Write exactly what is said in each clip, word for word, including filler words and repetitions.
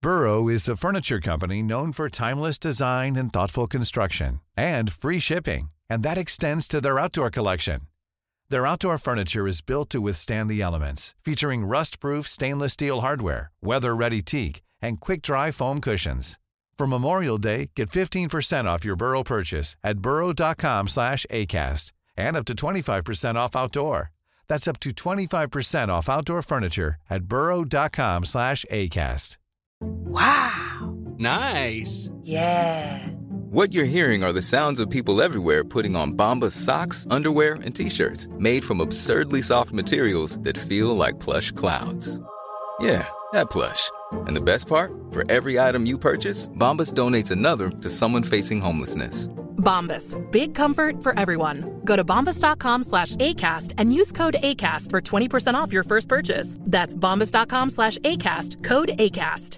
Burrow is a furniture company known for timeless design and thoughtful construction, and free shipping, and that extends to their outdoor collection. Their outdoor furniture is built to withstand the elements, featuring rust-proof stainless steel hardware, weather-ready teak, and quick-dry foam cushions. For Memorial Day, get fifteen percent off your Burrow purchase at burrow.com slash ACAST and up to twenty-five percent off outdoor. That's up to twenty-five percent off outdoor furniture at burrow.com slash ACAST. Wow. Nice. Yeah. What you're hearing are the sounds of people everywhere putting on Bombas socks, underwear, and T-shirts made from absurdly soft materials that feel like plush clouds. Yeah, that plush. And the best part? For every item you purchase, Bombas donates another to someone facing homelessness. Bombas. Big comfort for everyone. Go to bombas.com slash ACAST and use code ACAST for twenty percent off your first purchase. That's bombas.com slash ACAST. Code ACAST.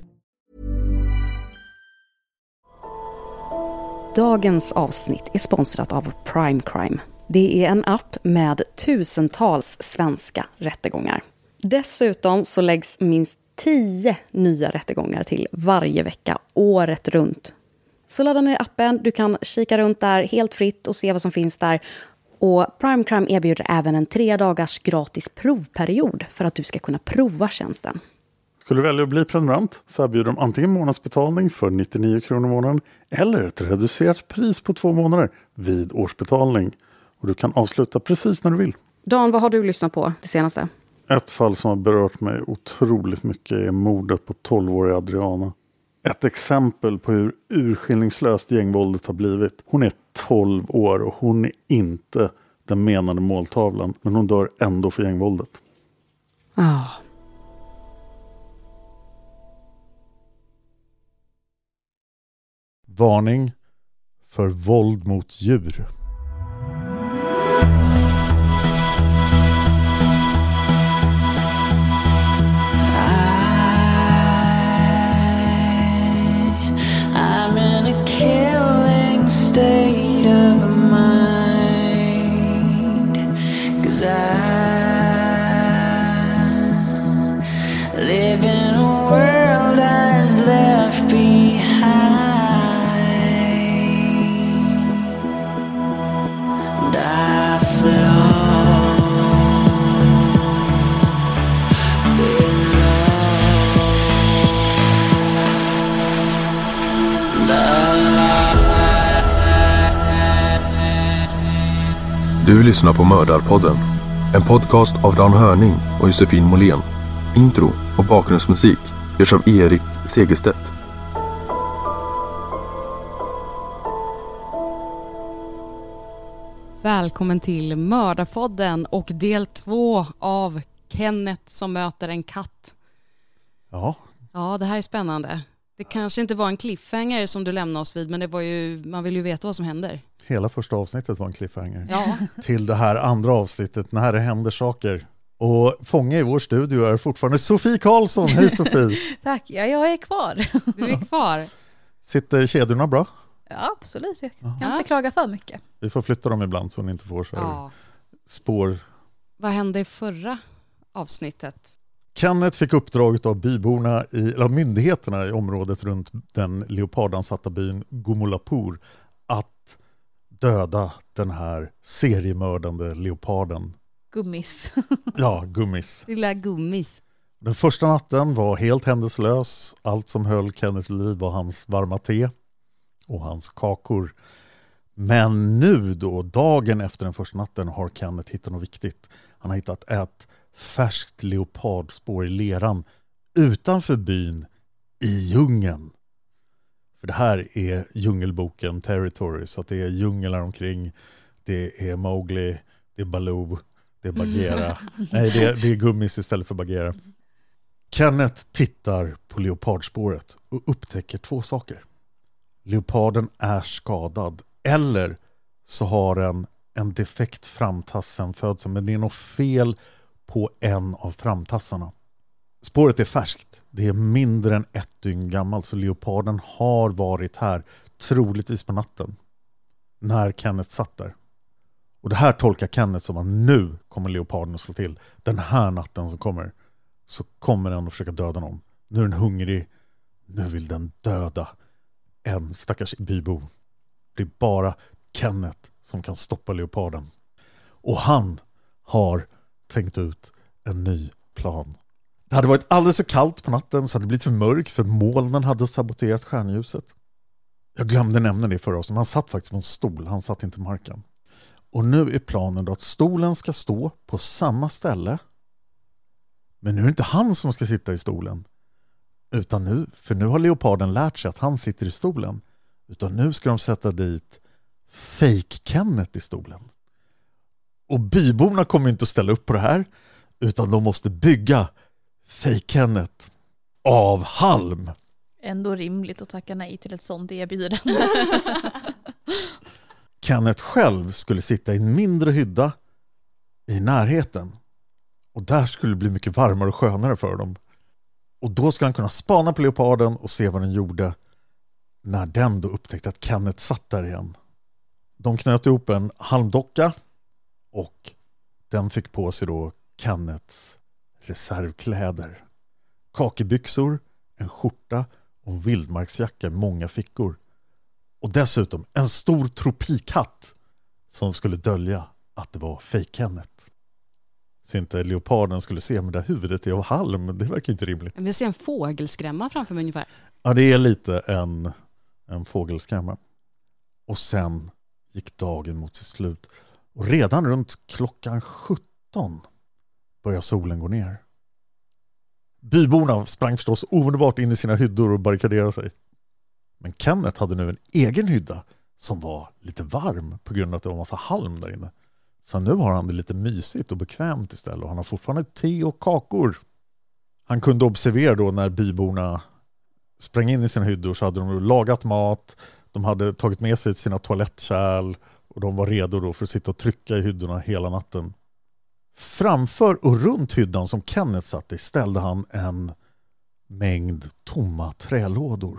Dagens avsnitt är sponsrat av Prime Crime. Det är en app med tusentals svenska rättegångar. Dessutom så läggs minst tio nya rättegångar till varje vecka, året runt. Så ladda ner appen, du kan kika runt där helt fritt och se vad som finns där. Och Prime Crime erbjuder även en tre dagars gratis provperiod för att du ska kunna prova tjänsten. Skulle du välja att bli prenumerant så erbjuder de antingen månadsbetalning för nittionio kronor i månaden eller ett reducerat pris på två månader vid årsbetalning. Och du kan avsluta precis när du vill. Dan, vad har du lyssnat på det senaste? Ett fall som har berört mig otroligt mycket är mordet på tolvåriga Adriana. Ett exempel på hur urskillningslöst gängvåldet har blivit. Hon är tolv år och hon är inte den menade måltavlan. Men hon dör ändå för gängvåldet. Ja. Oh. Varning för våld mot djur. I'm in a killing state of mind, 'cause I live in a world that is left behind, and I flow Du lyssnar på Mördarpodden, en podcast av Dan Hörning och Josefin Måhlén. Intro och bakgrundsmusik görs av Erik Segerstedt. Välkommen till Mördarpodden och del två av Kenneth som möter en katt. Ja. Ja, det här är spännande. Det kanske inte var en cliffhanger som du lämnade oss vid, men det var ju, man vill ju veta vad som händer. Hela första avsnittet var en cliffhanger. Ja. Till det här andra avsnittet när det händer saker. Och fånga i vår studio är fortfarande Sofie Karlsson. Hej Sofie. Tack, ja, jag är kvar. Du är kvar. Sitter kedjorna bra? Ja, absolut. Jag kan Ja. inte klaga för mycket. Vi får flytta dem ibland så ni inte får så här Ja. spår. Vad hände i förra avsnittet? Kenneth fick uppdraget av byborna i, eller myndigheterna i området runt den leopardansatta byn Gomolapur att döda den här seriemördande leoparden. Gummis. Ja, Gummis. Lilla Gummis. Den första natten var helt händelselös. Allt som höll Kenneth i liv var hans varma te och hans kakor. Men nu då, dagen efter den första natten, har Kenneth hittat något viktigt. Han har hittat ett färskt leopardspår i leran utanför byn i djungeln. För det här är djungelboken Territory, så att det är djunglar omkring, det är Mowgli, det är Baloo, det är Bagheera. Nej, det är, det är Gummis istället för Bagheera. Kenneth tittar på leopardspåret och upptäcker två saker. Leoparden är skadad, eller så har den en defekt framtass sen födseln, men det är något fel på en av framtassarna. Spåret är färskt. Det är mindre än ett dygn gammalt, så leoparden har varit här troligtvis på natten när Kenneth satt där. Och det här tolkar Kenneth som att nu kommer leoparden att slå till. Den här natten som kommer så kommer den att försöka döda någon. Nu är den hungrig. Nu vill den döda en stackars bybo. Det är bara Kenneth som kan stoppa leoparden. Och han har tänkt ut en ny plan. Det hade varit alldeles för kallt på natten så hade det blivit för mörkt för molnen hade saboterat stjärnljuset. Jag glömde nämna det förra oss, men han satt faktiskt på en stol, han satt inte på marken. Och nu är planen då att stolen ska stå på samma ställe. Men nu är det inte han som ska sitta i stolen. Utan nu, för nu har leoparden lärt sig att han sitter i stolen. Utan nu ska de sätta dit fake Kenneth i stolen. Och byborna kommer inte att ställa upp på det här. Utan de måste bygga fake Kenneth av halm. Ändå rimligt att tacka nej till ett sånt erbjudande. Kenneth själv skulle sitta i en mindre hydda i närheten. Och där skulle det bli mycket varmare och skönare för dem. Och då skulle han kunna spana på leoparden och se vad den gjorde när den då upptäckte att Kenneth satt där igen. De knöt ihop en halmdocka och den fick på sig då Kenneths reservkläder. Kakebyxor, en skjorta och en vildmarksjacka med många fickor. Och dessutom en stor tropikhatt som skulle dölja att det var fake Kenneth. Så inte leoparden skulle se med det huvudet i av halm. Det verkar inte rimligt. Jag ser en fågelskrämma framför mig ungefär. Ja, det är lite en, en fågelskrämma. Och sen gick dagen mot sitt slut. Och redan runt klockan sjutton började solen gå ner. Byborna sprang förstås omedelbart in i sina hyddor och barrikaderade sig. Men Kenneth hade nu en egen hydda som var lite varm på grund av att det var en massa halm där inne. Så nu har han det lite mysigt och bekvämt istället. Och han har fortfarande te och kakor. Han kunde observera då när byborna sprang in i sina hyddor så hade de lagat mat. De hade tagit med sig sina toalettkärl. Och de var redo då för att sitta och trycka i hyddorna hela natten. Framför och runt hyddan som Kenneth satt i ställde han en mängd tomma trälådor.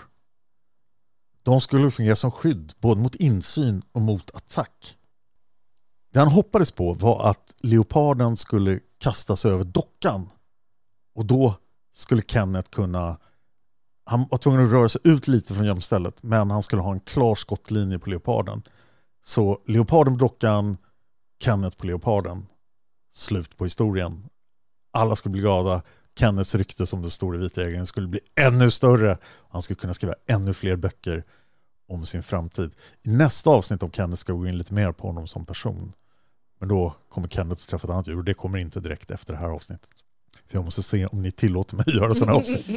De skulle fungera som skydd både mot insyn och mot attack. Det han hoppades på var att leoparden skulle kastas över dockan. Och då skulle Kenneth kunna... Han var tvungen att röra sig ut lite från gömstället, men han skulle ha en klar skottlinje på leoparden. Så leoparden på dockan, Kenneth på leoparden. Slut på historien. Alla skulle bli glada. Kenneths rykte som den stora vita jägaren skulle bli ännu större. Han skulle kunna skriva ännu fler böcker om sin framtid. I nästa avsnitt om Kenneth ska vi gå in lite mer på honom som person. Men då kommer Kenneth att träffa ett annat djur. Det kommer inte direkt efter det här avsnittet. För jag måste se om ni tillåter mig att göra sådana avsnitt.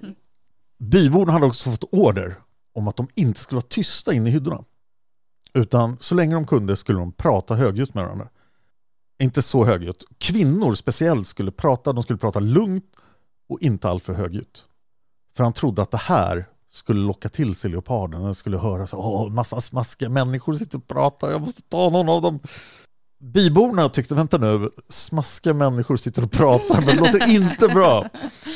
Byborna hade också fått order om att de inte skulle vara tysta inne i hyddorna. Utan så länge de kunde skulle de prata högljutt med varandra. Inte så högljutt. Kvinnor speciellt skulle prata. De skulle prata lugnt och inte alltför högljutt. För han trodde att det här skulle locka till sig leoparden. Den skulle höra så, åh, massa smaskiga människor sitter och pratar. Jag måste ta någon av dem. Byborna tyckte, vänta nu, smaskiga människor sitter och pratar, men det låter inte bra.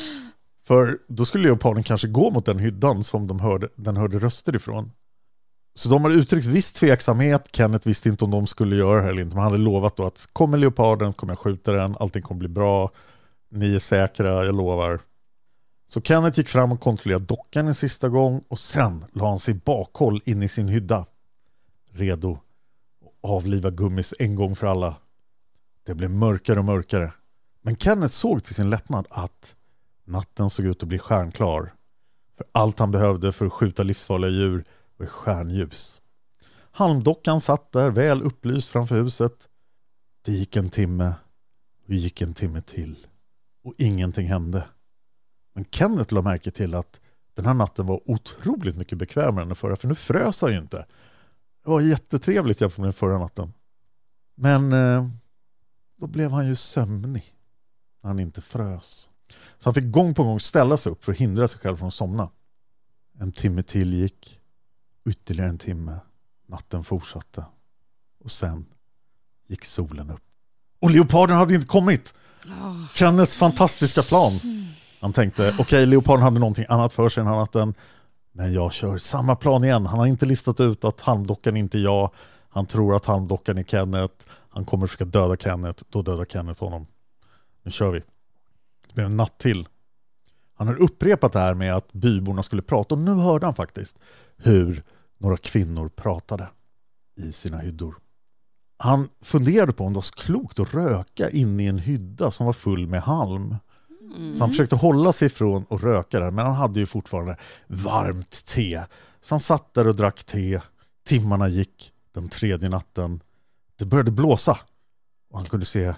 För då skulle leoparden kanske gå mot den hyddan som de hörde, den hörde röster ifrån. Så de hade uttryckt viss tveksamhet. Kenneth visste inte om de skulle göra det eller inte. Man hade lovat då att kommer leoparden, kommer jag skjuta den. Allting kommer bli bra. Ni är säkra, jag lovar. Så Kenneth gick fram och kontrollerade dockan en sista gång. Och sen la han sig bakhåll in i sin hydda. Redo att avliva Gummis en gång för alla. Det blev mörkare och mörkare. Men Kenneth såg till sin lättnad att natten såg ut att bli stjärnklar. För allt han behövde för att skjuta livsfarliga djur var stjärnljus. Halmdockan satt där väl upplyst framför huset. Det gick en timme och gick en timme till. Och ingenting hände. Men Kenneth la märke till att den här natten var otroligt mycket bekvämare än den förra. För nu frös han ju inte. Det var jättetrevligt jämfört med den förra natten. Men eh, då blev han ju sömnig när han inte frös. Så han fick gång på gång ställa sig upp för att hindra sig själv från att somna. En timme till gick. Ytterligare en timme. Natten fortsatte. Och sen gick solen upp. Och leoparden hade inte kommit. Oh. Kenneths fantastiska plan. Han tänkte, okej, okay, leoparden hade någonting annat för sig den här natten. Men jag kör samma plan igen. Han har inte listat ut att halmdockan inte är jag. Han tror att halmdockan är Kenneth. Han kommer att försöka döda Kenneth. Då dödar Kenneth honom. Nu kör vi. Det blir en natt till. Han har upprepat det här med att byborna skulle prata, och nu hörde han faktiskt hur några kvinnor pratade i sina hyddor. Han funderade på om det var så klokt att röka in i en hydda som var full med halm. Mm. Så han försökte hålla sig ifrån att röka där, men han hade ju fortfarande varmt te. Så han satt där och drack te. Timmarna gick, den tredje natten. Det började blåsa och han kunde se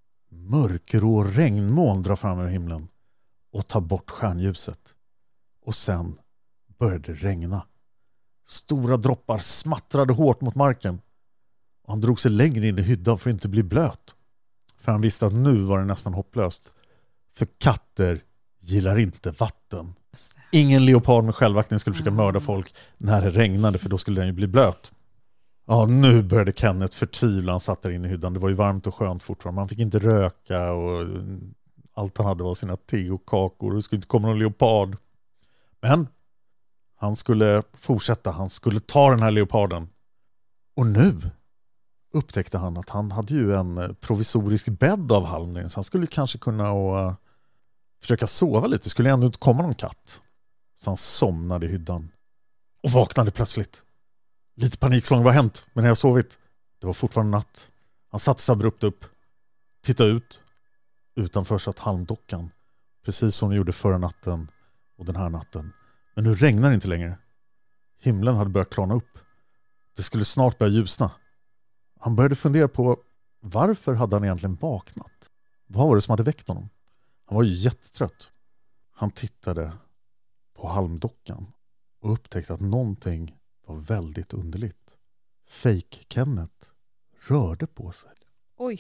mörkgrå regnmoln dra fram över himlen och ta bort stjärnljuset. Och sen började det regna. Stora droppar smattrade hårt mot marken. Och han drog sig längre in i hyddan för att inte bli blöt. För han visste att nu var det nästan hopplöst. För katter gillar inte vatten. Ingen leopard med självaktning skulle försöka mörda folk när det regnade, för då skulle den ju bli blöt. Ja, nu började Kenneth förtvivla. Han satt där inne i hyddan. Det var ju varmt och skönt fortfarande. Man fick inte röka och allt han hade var sina te och kakor. Det skulle inte komma någon leopard. Men han skulle fortsätta. Han skulle ta den här leoparden. Och nu upptäckte han att han hade ju en provisorisk bädd av halm, så han skulle kanske kunna och, uh, försöka sova lite. Det skulle ändå inte komma någon katt. Så han somnade i hyddan och vaknade plötsligt. Lite panikslag, vad har hänt? Men när jag sovit, det var fortfarande natt. Han satte sig abrupt upp, tittade ut. Utanför satt halmdockan, precis som de gjorde förra natten och den här natten. Men nu regnar det inte längre. Himlen hade börjat klarna upp. Det skulle snart börja ljusna. Han började fundera på varför hade han egentligen vaknat? Vad var det som hade väckt honom? Han var ju jättetrött. Han tittade på halmdockan och upptäckte att någonting var väldigt underligt. Fake Kenneth rörde på sig. Oj.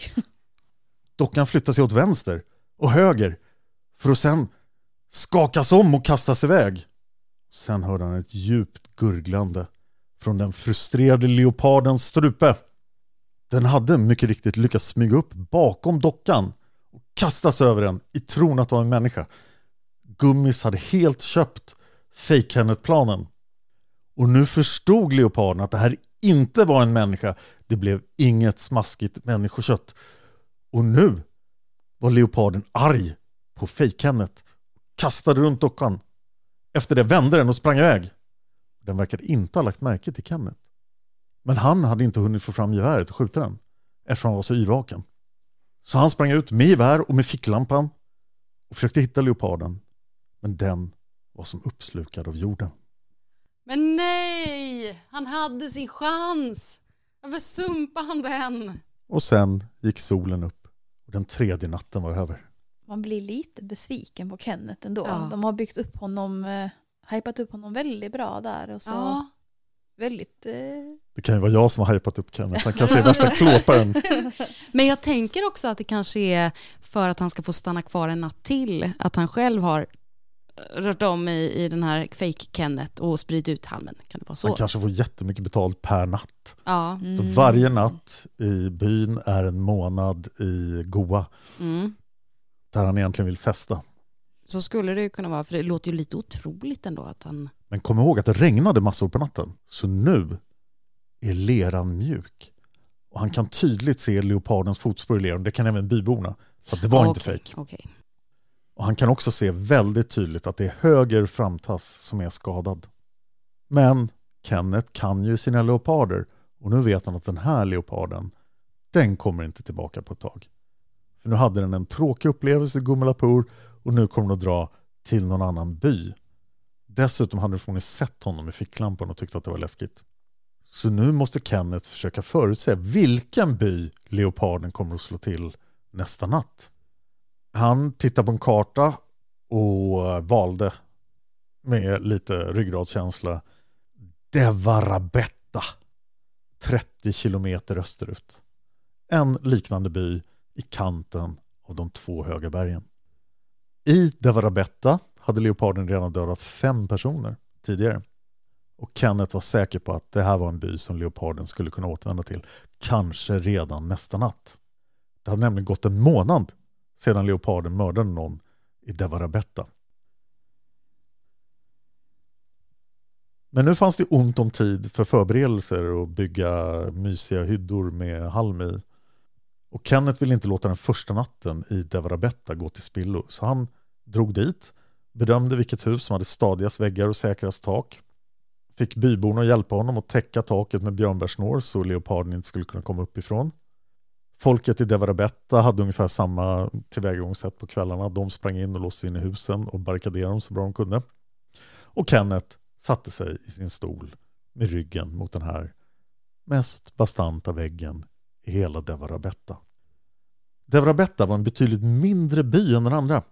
Dockan flyttade sig åt vänster och höger för att sen skakas om och kastas iväg. Sen hörde han ett djupt gurglande från den frustrerade leopardens strupe. Den hade mycket riktigt lyckats smyga upp bakom dockan och kastas över den i tron att det var en människa. Gummis hade helt köpt Fake Kenneth-planen. Och nu förstod leoparden att det här inte var en människa. Det blev inget smaskigt människokött. Och nu var leoparden arg på Fake Kenneth. Kastade runt dockan. Efter det vände den och sprang iväg. Den verkade inte ha lagt märke till Kenneth. Men han hade inte hunnit få fram geväret och skjuta den, eftersom han var så yrvaken. Så han sprang ut med gevär och med ficklampan och försökte hitta leoparden. Men den var som uppslukad av jorden. Men nej! Han hade sin chans! Varför sumpade han den? Och sen gick solen upp och den tredje natten var över. Man blir lite besviken på Kenneth ändå. Ja. De har byggt upp honom, eh, hypat upp honom väldigt bra där. Och så Ja. väldigt... Eh... Det kan ju vara jag som har hypat upp Kenneth. Han kanske är värsta klåparen. Men jag tänker också att det kanske är för att han ska få stanna kvar en natt till. Att han själv har rört om i, i den här fake Kenneth och spridit ut halmen. Kan det vara så? Han kanske får jättemycket betalt per natt. Ja. Mm. Så varje natt i byn är en månad i Goa. Mm. Där han egentligen vill festa. Så skulle det ju kunna vara, för det låter ju lite otroligt ändå att han... Men kom ihåg att det regnade massor på natten. Så nu är leran mjuk. Och han kan tydligt se leopardens fotspår i leran. Det kan även byborna. Så att det var ah, inte okay, fake. Okay. Och han kan också se väldigt tydligt att det är höger framtass som är skadad. Men Kenneth kan ju sina leoparder. Och nu vet han att den här leoparden, den kommer inte tillbaka på ett tag. För nu hade den en tråkig upplevelse i Gumalapur och nu kommer den att dra till någon annan by. Dessutom hade den förmodligen sett honom i ficklampan och tyckte att det var läskigt. Så nu måste Kenneth försöka förutse vilken by leoparden kommer att slå till nästa natt. Han tittade på en karta och valde med lite ryggradskänsla Devarabetta, trettio kilometer österut. En liknande by i kanten av de två höga bergen. I Devarabetta hade leoparden redan dödat fem personer tidigare. Och Kenneth var säker på att det här var en by som leoparden skulle kunna återvända till. Kanske redan nästa natt. Det hade nämligen gått en månad sedan leoparden mördade någon i Devarabetta. Men nu fanns det ont om tid för förberedelser och bygga mysiga hyddor med halm i. Och Kenneth ville inte låta den första natten i Devarabetta gå till spillo. Så han drog dit bedömde vilket hus som hade stadigast väggar och säkrast tak. Fick byborna hjälpa honom att täcka taket med björnbärsnår så leoparden inte skulle kunna komma uppifrån. Folket i Devarabetta hade ungefär samma tillvägagångssätt på kvällarna. De sprang in och låste in i husen och barrikaderade dem så bra de kunde. Och Kenneth satte sig i sin stol med ryggen mot den här mest bastanta väggen i hela Devarabetta. Devarabetta var en betydligt mindre by än den andra.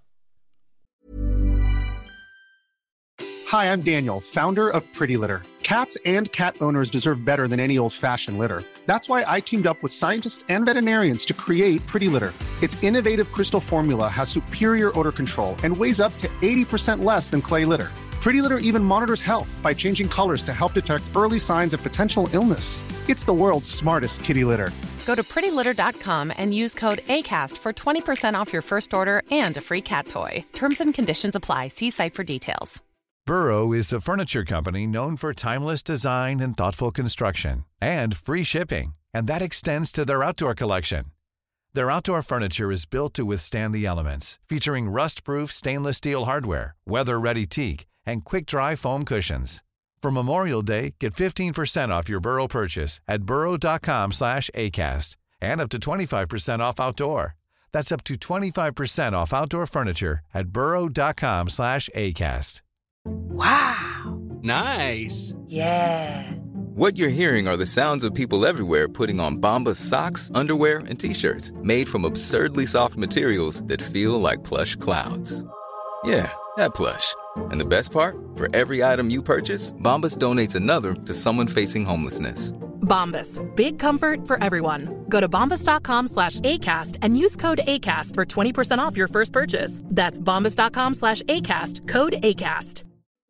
Hi, I'm Daniel, founder of Pretty Litter. Cats and cat owners deserve better than any old-fashioned litter. That's why I teamed up with scientists and veterinarians to create Pretty Litter. Its innovative crystal formula has superior odor control and weighs up to eighty percent less than clay litter. Pretty Litter even monitors health by changing colors to help detect early signs of potential illness. It's the world's smartest kitty litter. Go to pretty litter dot com and use code ACAST for twenty percent off your first order and a free cat toy. Terms and conditions apply. See site for details. Burrow is a furniture company known for timeless design and thoughtful construction, and free shipping, and that extends to their outdoor collection. Their outdoor furniture is built to withstand the elements, featuring rust-proof stainless steel hardware, weather-ready teak, and quick-dry foam cushions. For Memorial Day, get fifteen percent off your Burrow purchase at burrow dot com slash acast, and up to twenty-five percent off outdoor. That's up to twenty-five percent off outdoor furniture at burrow dot com slash acast. Wow. Nice. Yeah. What you're hearing are the sounds of people everywhere putting on Bombas socks, underwear, and T-shirts made from absurdly soft materials that feel like plush clouds. Yeah, that plush. And the best part? For every item you purchase, Bombas donates another to someone facing homelessness. Bombas. Big comfort for everyone. Go to bombas dot com slash ACAST and use code ACAST for twenty percent off your first purchase. That's bombas dot com slash ACAST. Code ACAST.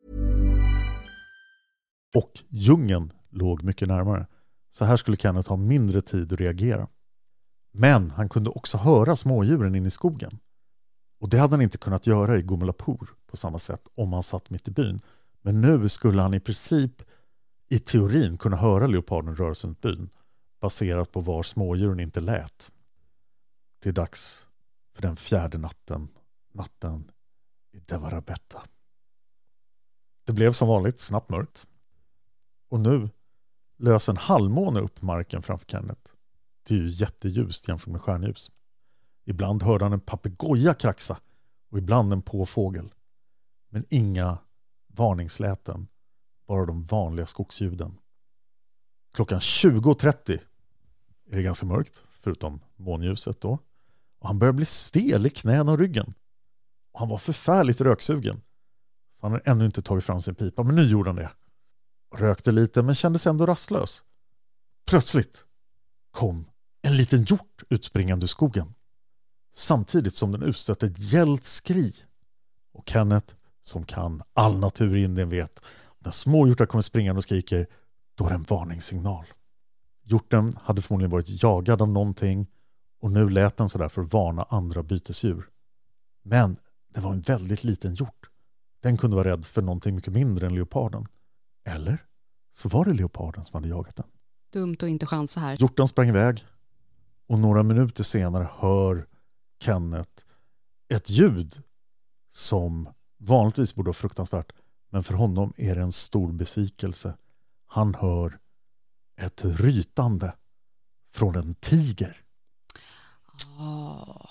Och djungeln låg mycket närmare. Så här skulle Kenneth ha mindre tid att reagera. Men han kunde också höra smådjuren in i skogen. Och det hade han inte kunnat göra i Gumelapur på samma sätt om han satt mitt i byn. Men nu skulle han i princip i teorin kunna höra leoparden röra sig runt byn baserat på var smådjuren inte lät. Det är dags för den fjärde natten, natten i Devarabetta. Det blev som vanligt snabbt mörkt. Och nu lös en halvmåne upp marken framför Kenneth. Det är ju jätteljust jämfört med stjärnljus. Ibland hörde han en papegoja kraxa och ibland en påfågel. Men inga varningsläten, bara de vanliga skogsljuden. Klockan tjugo trettio är det ganska mörkt, förutom månljuset då. Och han började bli stel i knäna och ryggen. Och han var förfärligt röksugen. Han hade ännu inte tagit fram sin pipa, men nu gjorde han det. Rökte lite men kändes ändå rastlös. Plötsligt kom en liten hjort utspringande ur skogen. Samtidigt som den utstötte ett gällt skri. Och Kenneth, som kan all natur i Indien, vet när småhjortar kommer springande och skriker, då är det en varningssignal. Hjorten hade förmodligen varit jagad av någonting och nu lät den sådär för att varna andra bytesdjur. Men det var en väldigt liten hjort. Den kunde vara rädd för någonting mycket mindre än leoparden. Eller så var det leoparden som hade jagat den. Dumt att inte chansa här. Hjorten sprang iväg och några minuter senare hör Kenneth ett ljud som vanligtvis borde vara fruktansvärt, men för honom är det en stor besvikelse. Han hör ett rytande från en tiger. Oh.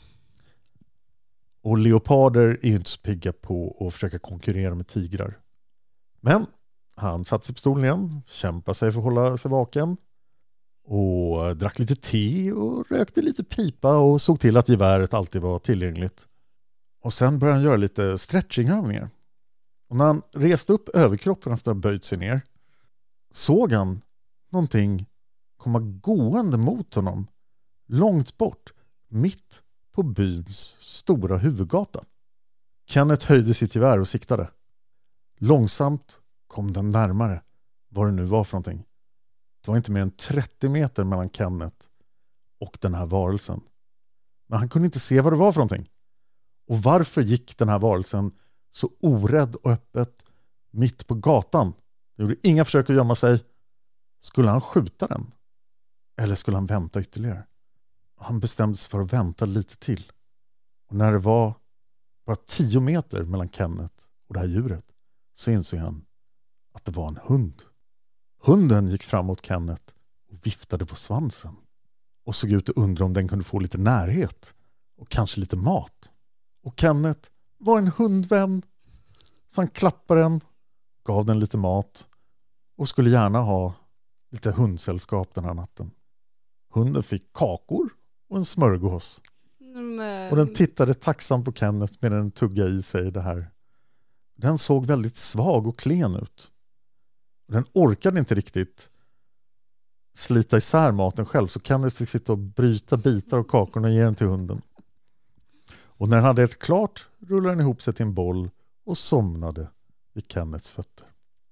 Och leoparder är inte så pigga på att försöka konkurrera med tigrar. Men han satte sig på stolen igen, kämpade sig för att hålla sig vaken och drack lite te och rökte lite pipa och såg till att geväret alltid var tillgängligt. Och sen började han göra lite stretchingövningar. Och när han reste upp överkroppen efter att ha böjt sig ner såg han någonting komma gående mot honom långt bort, mitt på byns stora huvudgata. Kenneth höjde sitt gevär och siktade. Långsamt kom den närmare, vad det nu var för någonting. Det var inte mer än trettio meter mellan Kenneth och den här varelsen. Men han kunde inte se vad det var för någonting. Och varför gick den här varelsen så orädd och öppet mitt på gatan? Det gjorde inga försök att gömma sig. Skulle han skjuta den? Eller skulle han vänta ytterligare? Han bestämde sig för att vänta lite till. Och när det var bara tio meter mellan Kenneth och det här djuret, så insåg han att det var en hund. Hunden gick fram mot Kenneth och viftade på svansen och såg ut att undra om den kunde få lite närhet och kanske lite mat. Och Kenneth var en hundvän, så han klappade den, gav den lite mat och skulle gärna ha lite hundsällskap den här natten. Hunden fick kakor och en smörgås. Men... Och den tittade tacksamt på Kenneth medan den tuggade i sig det här. Den såg väldigt svag och klen ut. Den orkade inte riktigt slita isär maten själv, så Kenneth fick sitta och bryta bitar av kakorna och ge den till hunden. Och när den hade ett klart rullade den ihop sig till en boll och somnade vid Kenneths fötter.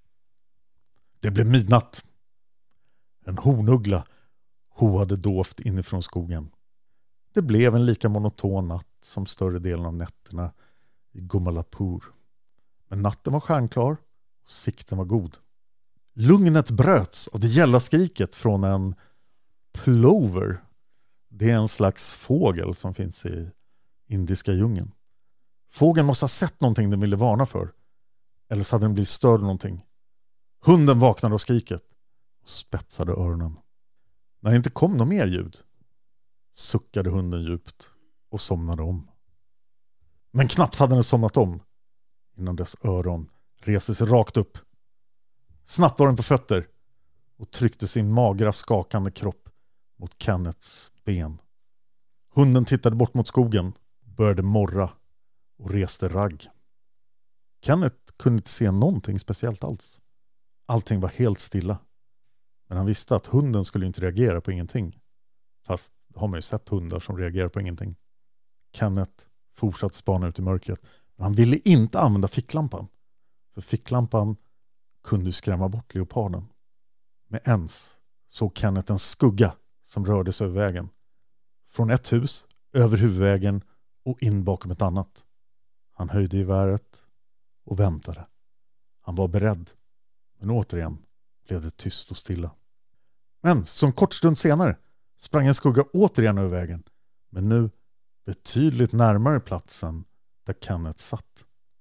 Det blev midnatt. En hornuggla hoade dovt inifrån skogen. Det blev en lika monoton natt som större delen av nätterna i Gomalapur. Men natten var stjärnklar och sikten var god. Lugnet bröts av det gälla skriket från en plover. Det är en slags fågel som finns i indiska djungeln. Fågeln måste ha sett någonting den ville varna för. Eller så hade den blivit störd av någonting. Hunden vaknade av skriket och spetsade öronen. När det inte kom något mer ljud suckade hunden djupt och somnade om. Men knappt hade den somnat om innan dess öron reste sig rakt upp. Snabbt var den på fötter och tryckte sin magra skakande kropp mot Kenneths ben. Hunden tittade bort mot skogen, började morra och reste ragg. Kenneth kunde inte se någonting speciellt alls. Allting var helt stilla. Men han visste att hunden skulle inte reagera på ingenting. Fast har man ju sett hundar som reagerar på ingenting. Kenneth fortsatte spana ut i mörkret. Men han ville inte använda ficklampan. För ficklampan kunde skrämma bort leoparden. Med ens såg Kenneth en skugga som rörde sig över vägen. Från ett hus, över huvudvägen och in bakom ett annat. Han höjde geväret och väntade. Han var beredd. Men återigen blev det tyst och stilla. Men som kort stund senare sprang en skugga återigen över vägen. Men nu betydligt närmare platsen där Kenneth satt.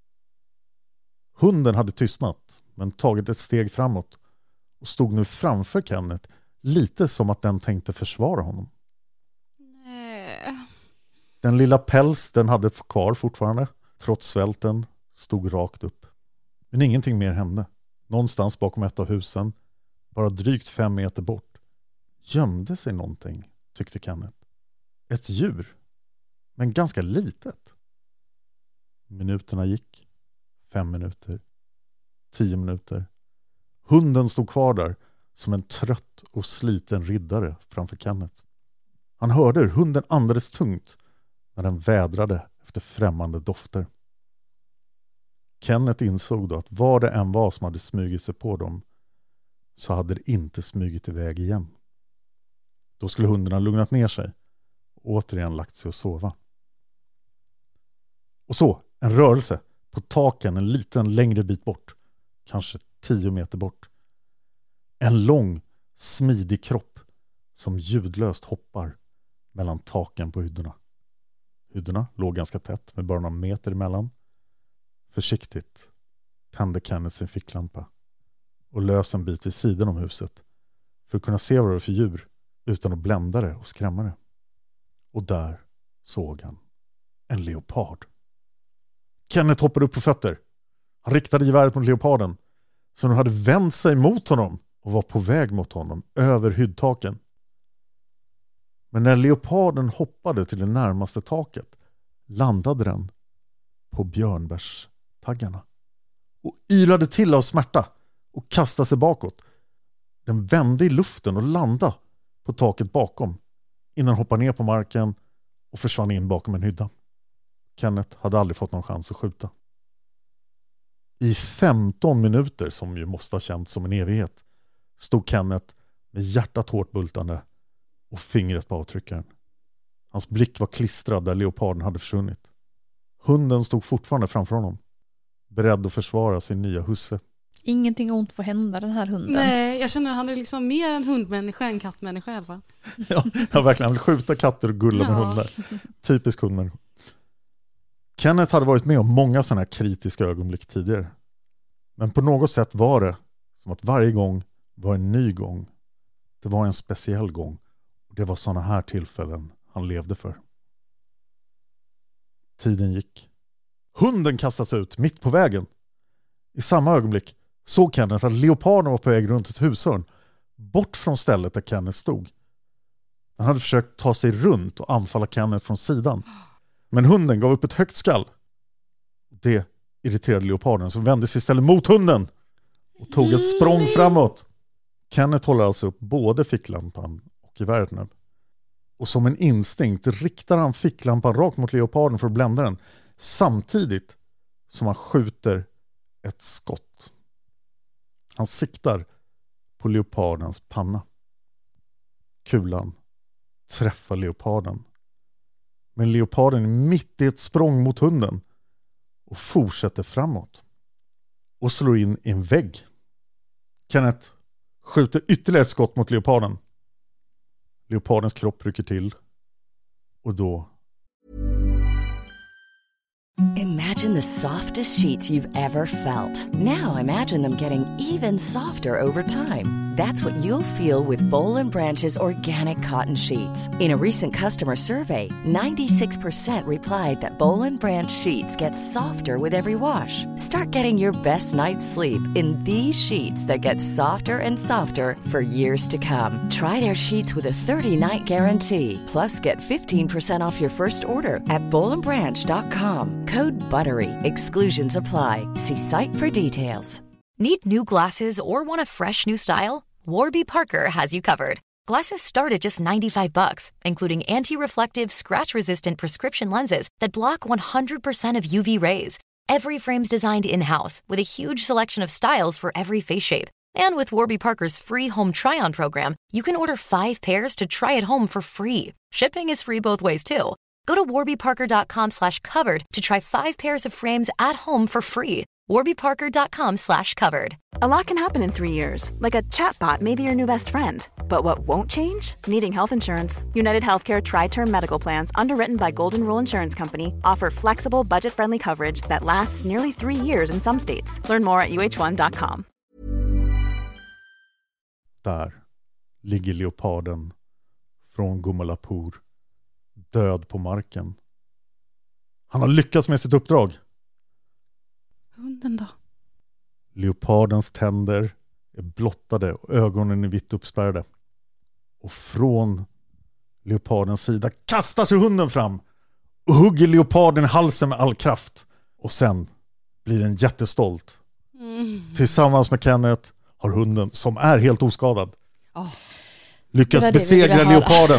Hunden hade tystnat men tagit ett steg framåt och stod nu framför Kenneth, lite som att den tänkte försvara honom. Nej. Den lilla päls den hade kvar fortfarande, trots svälten, stod rakt upp. Men ingenting mer hände. Någonstans bakom ett av husen, bara drygt fem meter bort, gömde sig någonting, tyckte Kenneth. Ett djur, men ganska litet. Minuterna gick. Fem minuter. Tio minuter. Hunden stod kvar där som en trött och sliten riddare framför Kenneth. Han hörde hur hunden andades tungt när den vädrade efter främmande dofter. Kenneth insåg då att vad det än var som hade smugit sig på dem så hade det inte smugit iväg igen. Då skulle hunden ha lugnat ner sig och återigen lagt sig och sova. Och så, en rörelse på taken en liten längre bit bort, kanske tio meter bort. En lång, smidig kropp som ljudlöst hoppar mellan taken på hyddorna. Hyddorna låg ganska tätt med bara några meter emellan. Försiktigt tände Kenneth sin ficklampa och lös en bit vid sidan om huset för att kunna se vad det var för djur utan att blända det och skrämma det. Och där såg han en leopard. Kenneth hoppade upp på fötter. Han riktade geväret mot leoparden som hade vänt sig mot honom och var på väg mot honom över hyddtaken. Men när leoparden hoppade till det närmaste taket landade den på björnbärstaggarna och ylade till av smärta och kastade sig bakåt. Den vände i luften och landade på taket bakom innan den hoppade ner på marken och försvann in bakom en hydda. Kenneth hade aldrig fått någon chans att skjuta. I femton minuter, som ju måste ha känts som en evighet, stod Kenneth med hjärtat hårt bultande och fingret på avtryckaren. Hans blick var klistrad där leoparden hade försvunnit. Hunden stod fortfarande framför honom, beredd att försvara sin nya husse. Ingenting ont får hända den här hunden. Nej, jag känner att han är liksom mer en hundmänniska än kattmänniska i alla fall. Ja, jag verkligen vill skjuta katter och gulla med Ja. hundar. Typisk hundmänniska. Kenneth hade varit med om många sådana här kritiska ögonblick tidigare. Men på något sätt var det som att varje gång var en ny gång. Det var en speciell gång. Och det var sådana här tillfällen han levde för. Tiden gick. Hunden kastas ut mitt på vägen. I samma ögonblick såg Kenneth att leoparden var på väg runt ett hushörn. Bort från stället där Kenneth stod. Han hade försökt ta sig runt och anfalla Kenneth från sidan. Men hunden gav upp ett högt skall. Det irriterade leoparden som vände sig istället mot hunden och tog ett språng framåt. Kenneth håller alltså upp både ficklampan och geväret nu. Och som en instinkt riktar han ficklampan rakt mot leoparden för att blända den. Samtidigt som han skjuter ett skott. Han siktar på leopardens panna. Kulan träffar leoparden. Men leoparden är mitt i ett språng mot hunden och fortsätter framåt. Och slår in i en vägg. Kenneth skjuter ytterligare ett skott mot leoparden. Leopardens kropp rycker till. Och då... Imagine the softest sheets you've ever felt. Now imagine them getting even softer over time. That's what you'll feel with Boll and Branch's organic cotton sheets. In a recent customer survey, ninety-six percent replied that Boll and Branch sheets get softer with every wash. Start getting your best night's sleep in these sheets that get softer and softer for years to come. Try their sheets with a thirty-night guarantee. Plus, get fifteen percent off your first order at boll and branch dot com. Code BUTTERY. Exclusions apply. See site for details. Need new glasses or want a fresh new style? Warby Parker has you covered. Glasses start at just ninety-five bucks, including anti-reflective, scratch-resistant prescription lenses that block one hundred percent of U V rays. Every frame's designed in-house with a huge selection of styles for every face shape. And with Warby Parker's free home try-on program, you can order five pairs to try at home for free. Shipping is free both ways, too. Go to warby parker dot com slash covered to try five pairs of frames at home for free. warby parker dot com slash covered. A lot can happen in three years, like a chatbot may be your new best friend. But what won't change? Needing health insurance. United Healthcare Tri-Term Medical Plans, underwritten by Golden Rule Insurance Company, offer flexible, budget-friendly coverage that lasts nearly three years in some states. Learn more at u h one dot com. Där ligger leoparden från Gumalapur, död på marken. Han har lyckats med sitt uppdrag. Hunden då? Leopardens tänder är blottade och ögonen är vitt uppspärrade. Och från leopardens sida kastar sig hunden fram och hugger leoparden i halsen med all kraft. Och sen blir den jättestolt. Mm. Tillsammans med Kenneth har hunden, som är helt oskadad, oh. lyckats det besegra leoparden.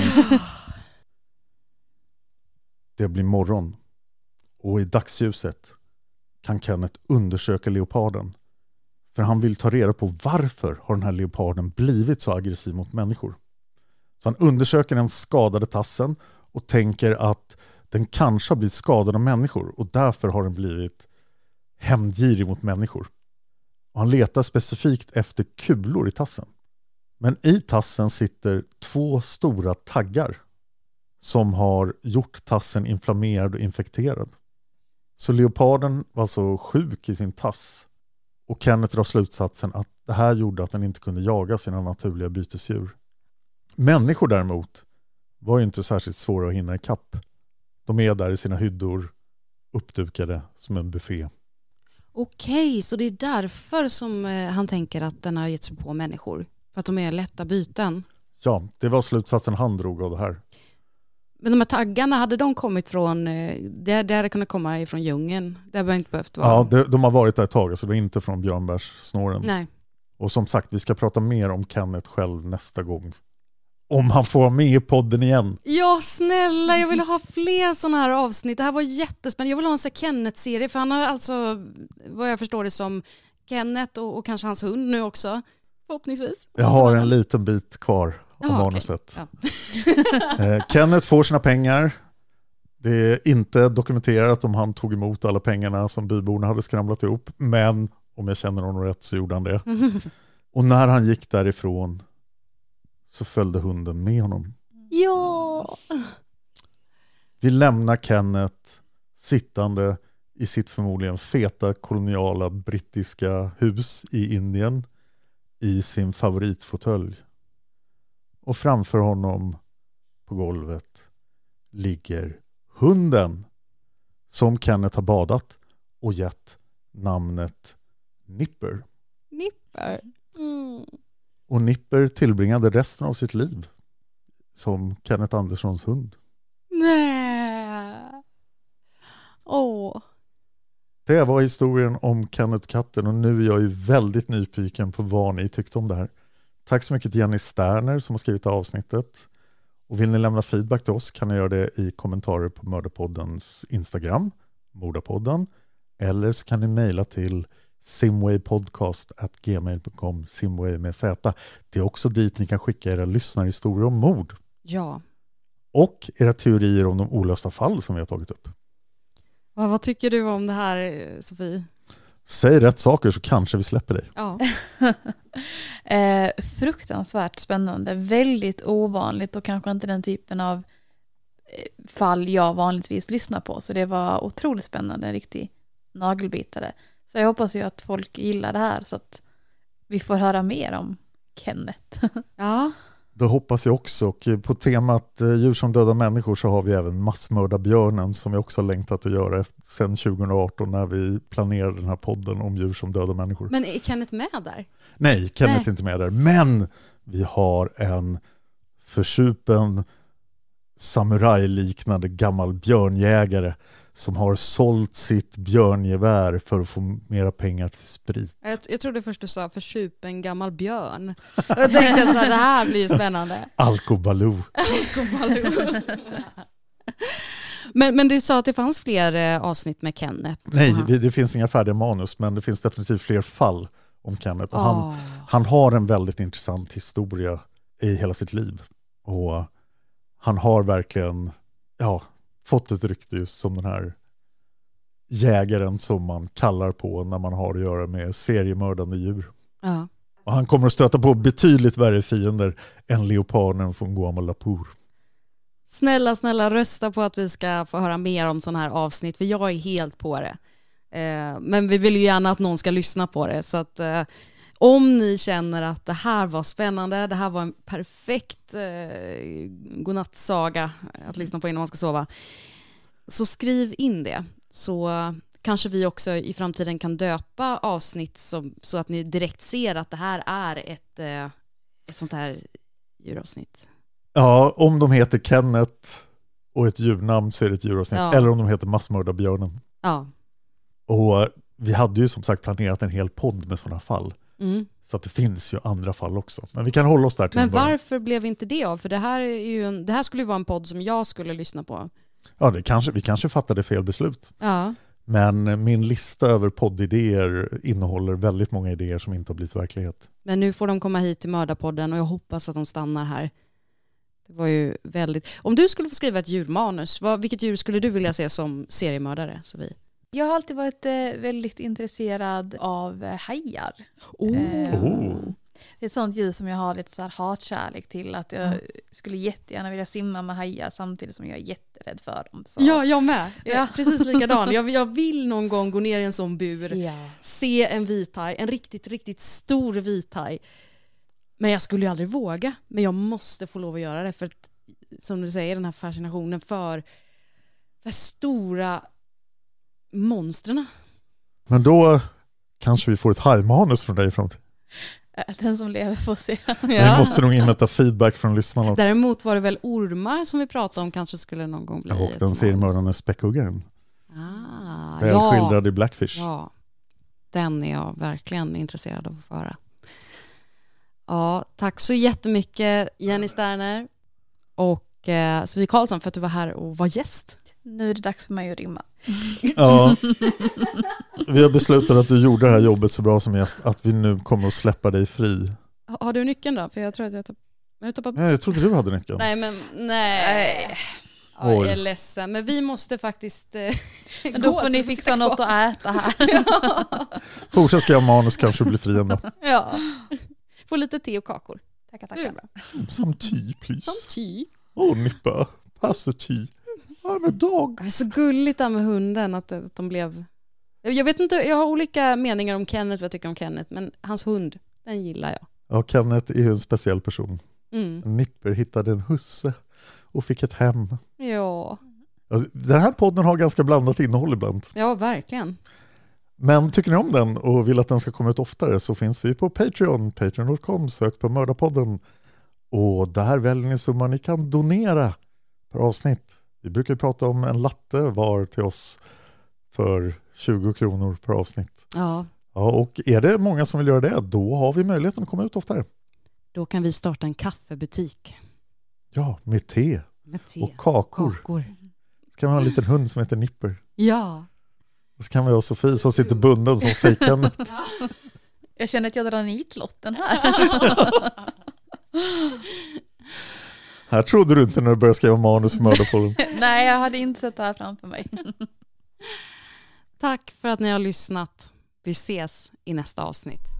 Det blir morgon. Och i dagsljuset kan Kenneth undersöka leoparden. För han vill ta reda på varför har den här leoparden blivit så aggressiv mot människor. Så han undersöker den skadade tassen och tänker att den kanske har blivit skadad av människor. Och därför har den blivit hämndgirig mot människor. Och han letar specifikt efter kulor i tassen. Men i tassen sitter två stora taggar som har gjort tassen inflammerad och infekterad. Så leoparden var så sjuk i sin tass. Och Kenneth drar slutsatsen att det här gjorde att den inte kunde jaga sina naturliga bytesdjur. Människor däremot var ju inte särskilt svåra att hinna i kapp. De är där i sina hyddor, uppdukade som en buffé. Okej, så det är därför som han tänker att den har gett sig på människor. För att de är lätta byten. Ja, det var slutsatsen han drog av det här. Men de här taggarna, hade de kommit från, det, det hade kunnat komma ifrån djungeln. Det hade inte behövt vara. Ja, det, de har varit där ett tag, så det är inte från björnbärssnåren. Nej. Och som sagt, vi ska prata mer om Kenneth själv nästa gång. Om han får vara med i podden igen. Ja, snälla, jag vill ha fler sådana här avsnitt. Det här var jättespännande. Jag vill ha en sån Kenneth-serie, för han har alltså, vad jag förstår det som, Kenneth och, och kanske hans hund nu också. Förhoppningsvis. Jag har en liten bit kvar av Aha, manuset. Okay. Ja. eh, Kenneth får sina pengar. Det är inte dokumenterat om han tog emot alla pengarna som byborna hade skramlat ihop. Men om jag känner honom rätt så gjorde han det. Och när han gick därifrån så följde hunden med honom. Ja! Vi lämnar Kenneth sittande i sitt förmodligen feta koloniala brittiska hus i Indien i sin favoritfåtölj. Och framför honom på golvet ligger hunden som Kenneth har badat och gett namnet Nipper. Nipper. Mm. Och Nipper tillbringade resten av sitt liv som Kenneth Anderssons hund. Nej. Åh. Det var historien om Kenneth katten och nu är jag ju väldigt nyfiken på vad ni tyckte om det här. Tack så mycket till Jenny Sterner som har skrivit avsnittet. Och vill ni lämna feedback till oss kan ni göra det i kommentarer på Mördarpoddens Instagram, Mordapodden. Eller så kan ni mejla till simwaypodcast at gmail dot com, simway med z. Det är också dit ni kan skicka era lyssnarhistorier om mord. Ja. Och era teorier om de olösta fall som vi har tagit upp. Ja, vad tycker du om det här, Sofie? Säg rätt saker så kanske vi släpper dig. Ja. eh, fruktansvärt spännande. Väldigt ovanligt och kanske inte den typen av fall jag vanligtvis lyssnar på. Så det var otroligt spännande, en riktig nagelbitare. Så jag hoppas ju att folk gillar det här så att vi får höra mer om Kenneth. Ja. Det hoppas jag också. Och på temat eh, djur som dödar människor så har vi även massmördarbjörnen som jag också har längtat att göra efter, sedan tjugo arton när vi planerade den här podden om djur som dödar människor. Men är Kenneth med där? Nej, Kenneth Nej. är inte med där. Men vi har en försupen samurajliknande gammal björnjägare som har sålt sitt björngevär för att få mera pengar till sprit. Jag, jag trodde först du sa försupen gammal björn. Jag tänkte så här, det här blir ju spännande. Alkobaloo. Alkobaloo. men, men du sa att det fanns fler eh, avsnitt med Kenneth. Nej, det, det finns inga färdiga manus men det finns definitivt fler fall om Kenneth. Och Oh. han, han har en väldigt intressant historia i hela sitt liv. Och han har verkligen ja, fått ett rykte just som den här jägaren som man kallar på när man har att göra med seriemördande djur. Ja. Och han kommer att stöta på betydligt värre fiender än leoparden från Guam Lapur. Snälla, snälla rösta på att vi ska få höra mer om sådana här avsnitt för jag är helt på det. Eh, men vi vill ju gärna att någon ska lyssna på det så att eh, om ni känner att det här var spännande, det här var en perfekt eh, godnattsaga att lyssna på innan man ska sova, så skriv in det. Så kanske vi också i framtiden kan döpa avsnitt som, så att ni direkt ser att det här är ett, eh, ett sånt här djuravsnitt. Ja, om de heter Kenneth och ett djurnamn så är det ett djuravsnitt. Ja. Eller om de heter Massmördarbjörnen. Ja. Och vi hade ju som sagt planerat en hel podd med sådana fall. Mm. Så att det finns ju andra fall också. Men vi kan hålla oss där till Men början. varför blev inte det av? För det här, är ju en, det här skulle ju vara en podd som jag skulle lyssna på. Ja, det kanske, vi kanske fattade fel beslut. Ja. Men min lista över poddidéer innehåller väldigt många idéer som inte har blivit verklighet. Men nu får de komma hit till Mördarpodden och jag hoppas att de stannar här. Det var ju väldigt... Om du skulle få skriva ett djurmanus, vad, vilket djur skulle du vilja se som seriemördare? Så vi? Jag har alltid varit eh, väldigt intresserad av eh, hajar. Oh. Eh, Oh. Det är ett sånt djur som jag har lite så här hatkärlek till. Att jag Mm. skulle jättegärna vilja simma med hajar samtidigt som jag är jätterädd för dem. Så. Ja, jag med. Jag är Ja. precis likadan. Jag, jag vill någon gång gå ner i en sån bur, Ja. se en vithaj, en riktigt, riktigt stor vithaj. Men jag skulle ju aldrig våga. Men jag måste få lov att göra det. För att, som du säger, den här fascinationen för de stora monstren. Men då kanske vi får ett hajmanus från dig i framtiden. Den som lever får se. Vi måste nog invänta feedback från lyssnarna också. Däremot var det väl ormar som vi pratade om kanske skulle någon gång bli Och ett den manus. seriemördande späckhuggaren. Ah, Väl ja. skildrad i Blackfish. Ja, den är jag verkligen intresserad av att få höra. Ja, tack så jättemycket Jenny Sterner och eh, Sofie Karlsson för att du var här och var gäst. Nu är det dags för mig att rimma. Ja. Vi har beslutat att du gjorde det här jobbet så bra som gäst att vi nu kommer att släppa dig fri. Ha- Har du nyckeln då? För jag tror att jag tapp... Men jag tappar... Nej, jag trodde du hade nyckeln. Nej, men nej. Ja, jag är ledsen. Men vi måste faktiskt eh, Men gå. då får så ni vi fixa sitter något kvar. att äta här. Fortsätt skriva manus kanske du blir fri ändå. Ja. Få lite te och kakor. Tackar, Det är tackar. bra. Some tea, please. Som ty. Åh, oh, Nippa. Pass the tea. I'm a dog. Det är så gulligt där med hunden att, att de blev... Jag vet inte, jag har olika meningar om Kenneth, vad jag tycker om Kenneth, men hans hund, den gillar jag. Ja, Kenneth är ju en speciell person. Mm. Nipper hittade en husse och fick ett hem. Ja. Den här podden har ganska blandat innehåll ibland. Ja, verkligen. Men tycker ni om den och vill att den ska komma ut oftare så finns vi på Patreon, patreon dot com, sök på Mördarpodden. Och där väljer ni summan ni kan donera per avsnitt. Vi brukar prata om en latte var till oss för tjugo kronor per avsnitt. Ja. Ja, och är det många som vill göra det, då har vi möjligheten att komma ut oftare. Då kan vi starta en kaffebutik. Ja, med te. Med te. Och kakor. kakor. Så kan vi ha en liten hund som heter Nipper. Ja. Och så kan vi ha Sofie som sitter bunden som fejkan. Jag känner att jag drar nitlotten här. Här trodde du inte när du började skriva manus Mördarpodden. Nej, jag hade inte sett det här framför mig. Tack för att ni har lyssnat. Vi ses i nästa avsnitt.